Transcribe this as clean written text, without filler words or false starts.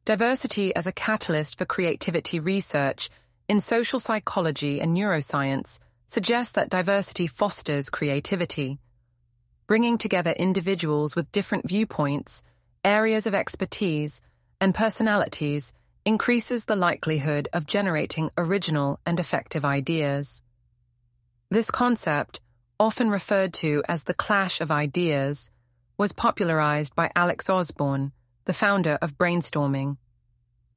Diversity as a catalyst for creativity research in social psychology and neuroscience suggests that diversity fosters creativity. Bringing together individuals with different viewpoints, areas of expertise, and personalities increases the likelihood of generating original and effective ideas. This concept, often referred to as the clash of ideas, was popularized by Alex Osborne, the founder of brainstorming.